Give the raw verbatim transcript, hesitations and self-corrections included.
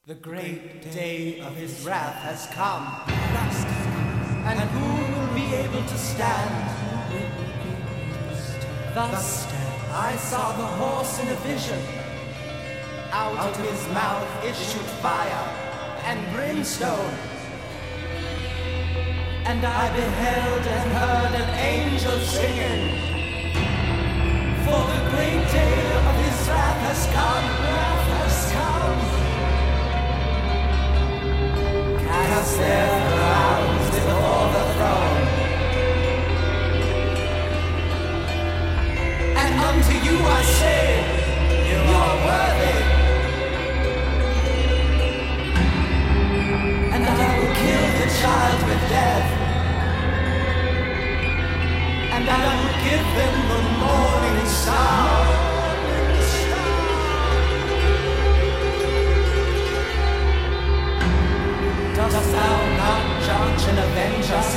The great day of his wrath has come, and who will be able to stand? Thus I saw the horse in a vision. Out of his mouth issued fire and brimstone. And I beheld and heard an angel singing, for the great day of his wrath has come, wrath has come. Cast their crowns before the throne, and unto you I say, you are worthy, and I will kill the child with death, and I will give them the morning star. Dost thou not judge and avenge us